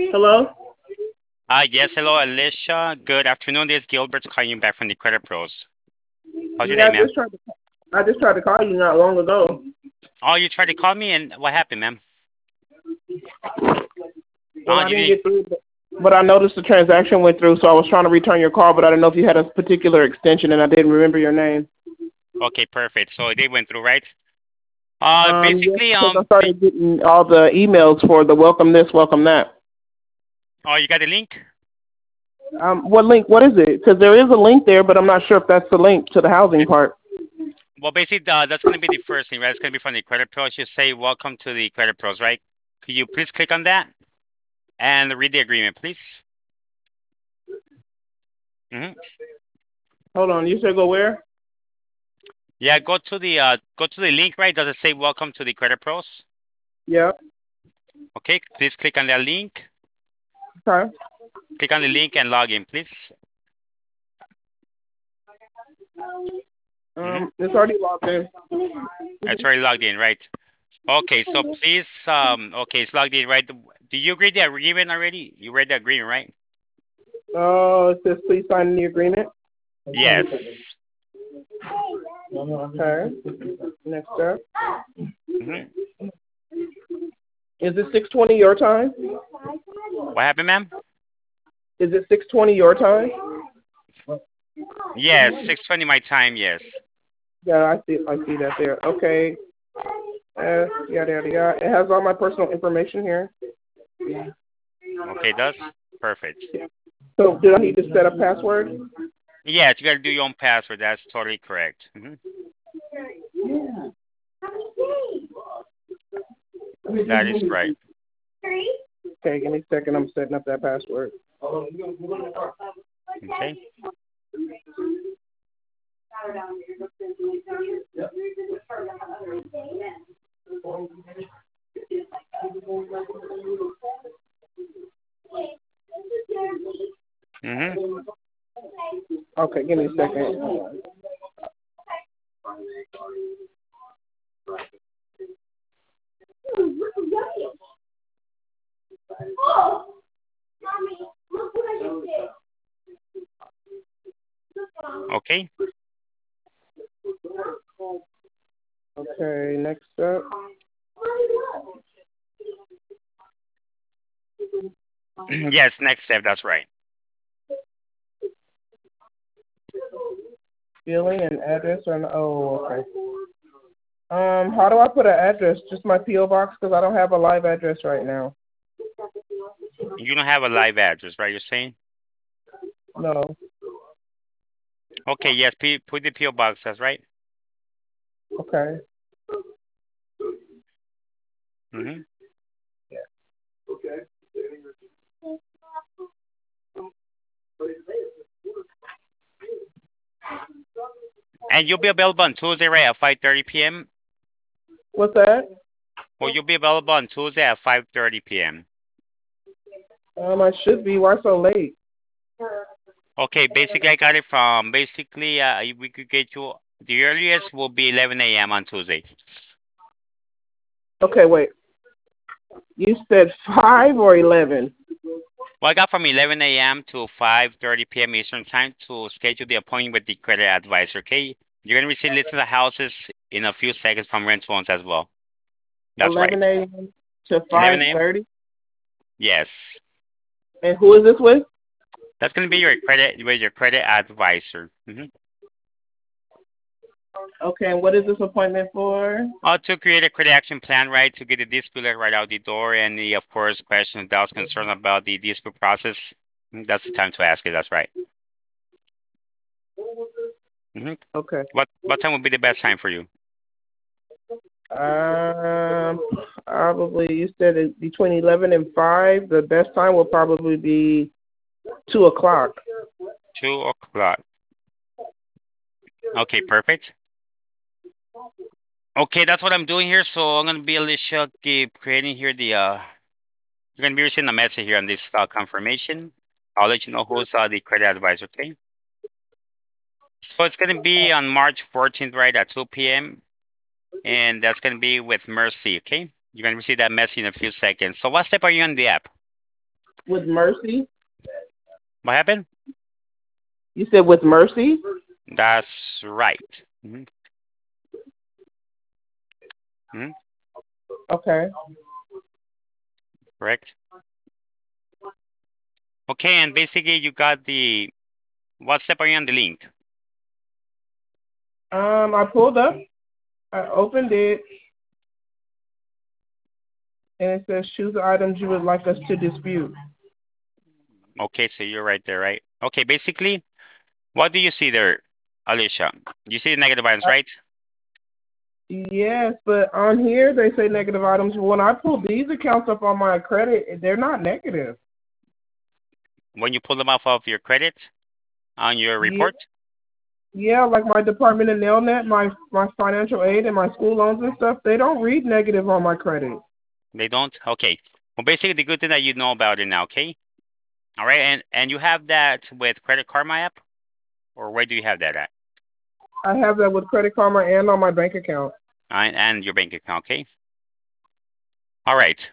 Hello? Yes, hello, Alicia. Good afternoon. This is Gilbert calling you back from the Credit Pros. How's your Yeah, day, ma'am? I just tried to call you not long ago. Oh, you tried to call me, and what happened, ma'am? Well, Oh, I you didn't didn't. get through, but I noticed the transaction went through, so I was trying to return your call, but I didn't know if you had a particular extension, and I didn't remember your name. Okay, perfect. So they went through, right? Yes, Basically, because I started getting all the emails for the welcome this, welcome that. oh, you got the link? What link? What is it? Because there is a link there, but I'm not sure if that's the link to the housing Okay. part. Well, basically, that's gonna be the first thing, right? It's gonna be from the Credit Pros. You say, "Welcome to the Credit Pros," right? Could you please click on that and read the agreement, please? hmm Hold on, you said go where? Yeah, go to the link, right? Does it say "Welcome to the Credit Pros"? Yeah. Okay, please click on that link. Okay. Click on the link and log in, please. hmm It's already logged in. It's already logged in, right? Okay, so please, okay, it's logged in, right? Do you agree the agreement already? You read the agreement, right? Oh, it says please sign the agreement. Yes. Okay. Next up. hmm Is it 6:20 your time? What happened, ma'am? Is it 6:20 your time? Yes, 6:20 my time, yes. Yeah, I see. I see that there. Okay. Yada yada yada. It has all my personal information here. Okay, it does? Perfect. So, do I need to set a password? Yes, you gotta do your own password. That's totally correct. That is right. Okay, give me a second. I'm setting up that password. Okay. hmm Okay, give me a second. Okay. Okay, next up. Yes, next step. That's right. Billing and address on. Oh, okay. How do I put an address? Just my PO box because I don't have a live address right now. You don't have a live address, right? You're saying? No. Okay. Yes. Put the PO box. That's right. Okay. hmm And you'll be available on Tuesday, right, at 5:30 p.m. What's that? Or you'll be available on Tuesday at 5:30 p.m. I should be. Why so late? Okay, basically I got it from basically we could get you the earliest will be 11 a.m. on Tuesday. Okay, wait. You said 5 or 11? Well, I got from 11 a.m. to 5:30 p.m. Eastern time to schedule the appointment with the credit advisor. Okay, you're gonna receive list of the houses in a few seconds from rent ones as well. That's right. 11 a.m. to 11 a.m. 5:30. Yes, And who is this with? that's gonna be your credit advisor. Okay, and what is this appointment for? To create a credit action plan, right, to get the dispute right out the door, and the, of course, questions, doubts, concern about the dispute process. That's the time to ask it. That's right. hmm Okay. What time would be the best time for you? Um, Probably you said between 11 and 5. The best time will probably be 2 o'clock. 2 o'clock. Okay, perfect. Okay, that's what I'm doing here. So I'm gonna be Alicia, keep creating here the you're gonna be receiving a message here on this confirmation. I'll let you know who's the credit advisor. Okay. So it's gonna be on March 14th, right at 2 p.m. And that's gonna be with Mercy. Okay. You're gonna receive that message in a few seconds. So what step are you on the app? With Mercy? What happened? You said with Mercy? That's right. Hmm. Okay. Correct. Okay, and basically you got the what step are you on the link? I pulled up, I opened it, and it says choose the items you would like us to dispute. Okay, so you're right there, right? Okay, basically, what do you see there, Alicia? You see the negative items, right? Yes, but on here they say negative items. When I pull these accounts up on my credit, they're not negative. When you pull them off of your credit on your Yeah, report, yeah, like my department in Nelnet, my financial aid and my school loans and stuff, they don't read negative on my credit. they don't. Okay. Well, basically, the good thing that you know about it now. Okay. All right, and you have that with Credit Karma app, or where do you have that at? I have that with Credit Karma and on my bank account. And your bank account. Okay. All right.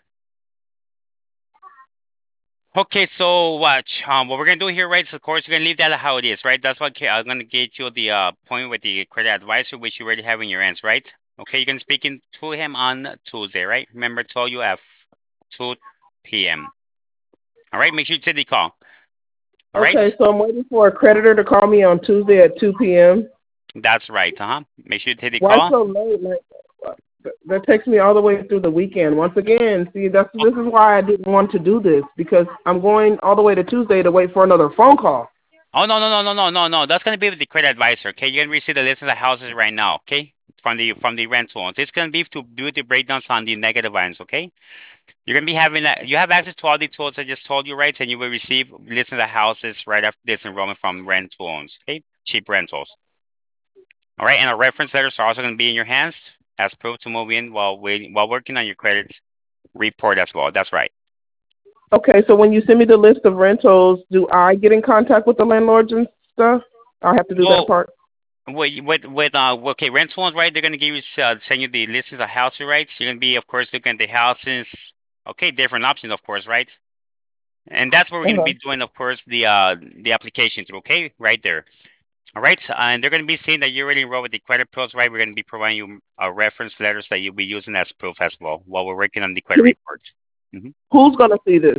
Okay, so watch. What we're gonna do here, right? So of course, we're gonna leave that how it is, right? That's what I'm gonna get you the point with the credit advisor, which you already have in your hands, right? Okay, you're gonna speaking to him on Tuesday, right? Remember, I told you at 2 p.m. All right, make sure you take the call. All right, Okay, so I'm waiting for a creditor to call me on Tuesday at 2 p.m. that's right. Make sure you take the Why call. so late? Like that takes me all the way through the weekend. Once again, see, this is why I didn't want to do this because I'm going all the way to Tuesday to wait for another phone call. Oh no no no no no no no! That's gonna be with the credit advisor. Okay, you're gonna receive the list of the houses right now. Okay, from the rental ones. It's gonna be to do the breakdowns on the negative ones. Okay. You're gonna be having that. You have access to all the tools I just told you, right? And you will receive list of the houses right after this enrollment from rental owns. Okay, cheap rentals. All right, and our reference letters are also gonna be in your hands as proof to move in while waiting while working on your credit report as well. That's right. Okay, so when you send me the list of rentals, do I get in contact with the landlords and stuff? I have to do that Well, part. with okay, rental ones, right? They're gonna give you send you the listings of houses, right? So you're gonna be, of course, looking at the houses. Okay, different options, of course, right? And that's where we're gonna Uh-huh. be doing, of course, the application through. Okay, right there. All right, and they're going to be saying that you're already enrolled with the credit pros, right? We're going to be providing you reference letters that you'll be using as proof as well while we're working on the credit report. Mm-hmm. Who's gonna see this?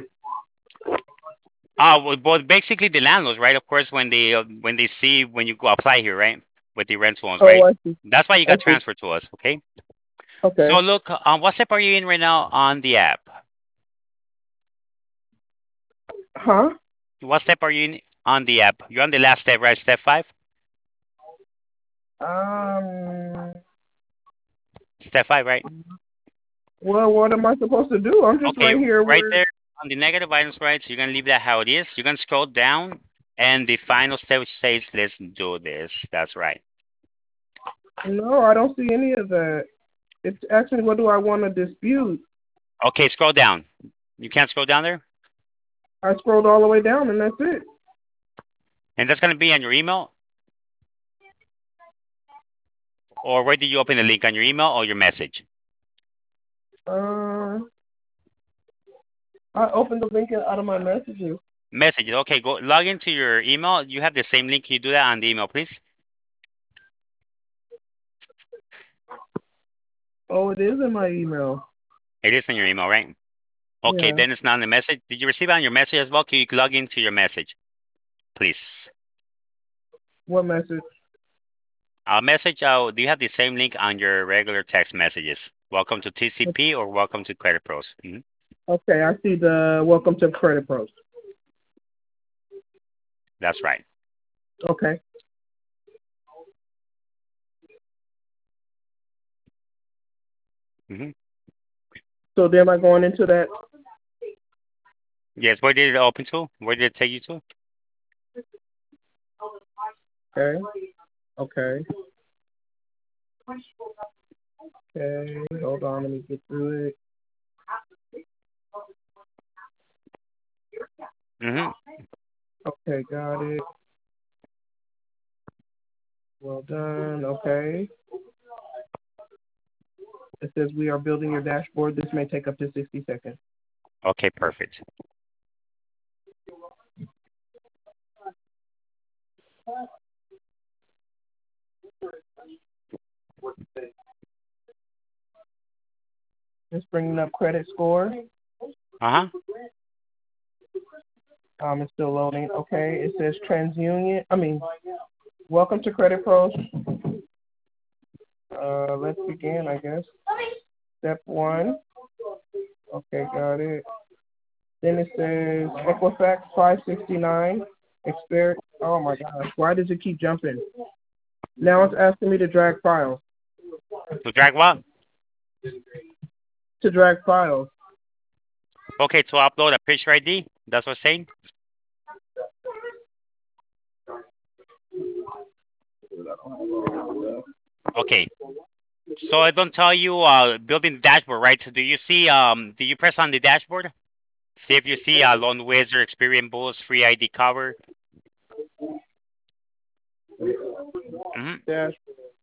Well, basically the landlords, right? Of course, when they see when you go apply here, right, with the rental loans, Oh, right? I see. That's why you I got see. transferred to us, okay? So Okay. look, what step are you in right now on the app? Huh? What step are you in on the app? You're on the last step, right? Step 5. Um. Step 5, right? Well, what am I supposed to do? I'm just Okay, right here. right Where? there on the negative items, right? So you're gonna leave that how it is. You're gonna scroll down, and the final step says, "Let's do this." That's right. No, I don't see any of that. It's asking what do I want to dispute. Okay, scroll down. You can't scroll down there, I scrolled all the way down, and that's it. and that's gonna be on your email, or where did you open the link on your email or your message? Uh, I opened the link out of my messages. Messages. Okay, go log into your email. You have the same link. Can you do that on the email, please? Oh, it is in my email. It is in your email, right? Okay, Yeah. then it's not in the message. Did you receive it on your message as well? Can you log into your message, please? What message? Message. Do you have the same link on your regular text messages? Welcome to TCP or welcome to Credit Pros. Okay, I see the welcome to Credit Pros. That's right. Okay. hmm So then am I going into that? Yes. Where did it open to? Where did it take you to? Okay. Okay. Okay. Hold on, let me get through it. hmm Okay, got it. Well done. Okay. It says we are building your dashboard. This may take up to 60 seconds. Okay, perfect. Just bringing up credit score. Uh-huh. It's still loading. Okay, it says TransUnion. Welcome to Credit Pros. Let's begin, I guess. Step one. Okay, got it. Then it says Equifax 569. Expert. Oh my gosh, why does it keep jumping? Now it's asking me to drag files. To drag what? To drag files. Okay, to upload a picture ID. That's what it's saying. Okay. So I don't tell you building the dashboard, right? So do you press on the dashboard? See if you see Loan Wizard, Experian Boost, Free ID cover. Hmm. Dash.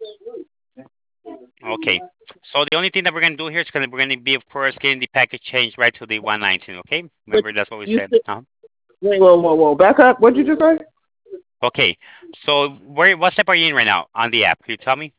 Okay. So the only thing that we're gonna do here is we're gonna be of course getting the package changed right to the 119. Okay. But Remember that's what we you said. said, wait, whoa. Back up. What'd you just say? Okay. So what step are you in right now on the app? Can you tell me?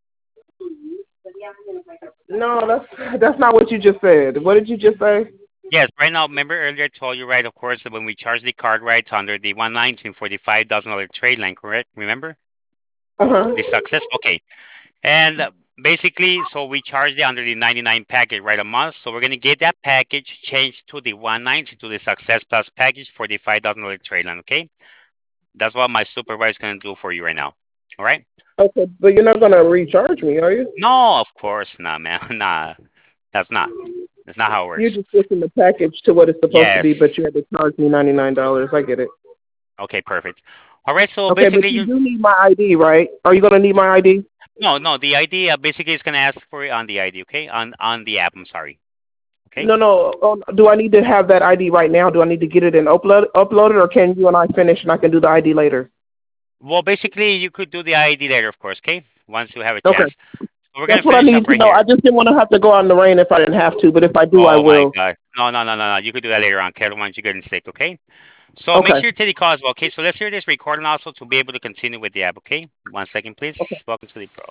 No, that's not what you just said. What did you just say? Yes, right now, remember earlier I told you, right, of course, that when we charge the card rights under the 119 for the $5,000 trade line, correct? Remember? Uh huh. The success? Okay. And basically, so we charge the under the 99 package, right, a month. So we're going to get that package changed to the 190 to the Success Plus package for the $5,000 trade line, okay? That's what my supervisor is going to do for you right now. All right? Okay, but you're not gonna recharge me, are you? No, of course not, man. Nah, that's not. That's not how it You're works. just switching the package to what it's supposed to be, Yes. but you had to charge me $99. I get it. Okay, perfect. All right, so Okay, but basically you you do need my ID, right? Are you gonna need my ID? no, the ID basically is going to ask for it on the ID, okay? On the app, I'm sorry. Okay? No, no. Do I need to have that ID right now? Do I need to get it and upload it, or can you and I finish and I can do the ID later? Well, basically you could do the ID later, of course, okay? Once you have a Okay, chance. So we're going that's to what I finish need up to right know. I here. just didn't want to have to go out in the rain if I didn't have to, but if I do, I Oh my will. God. No, no, no, no, no. You could do that later on, okay? I don't want you getting sick, okay? So make Okay. sure you take the call as well, okay? So let's hear this recording also to be able to continue with the app, okay? 1 second, please. Okay. Welcome to the pro.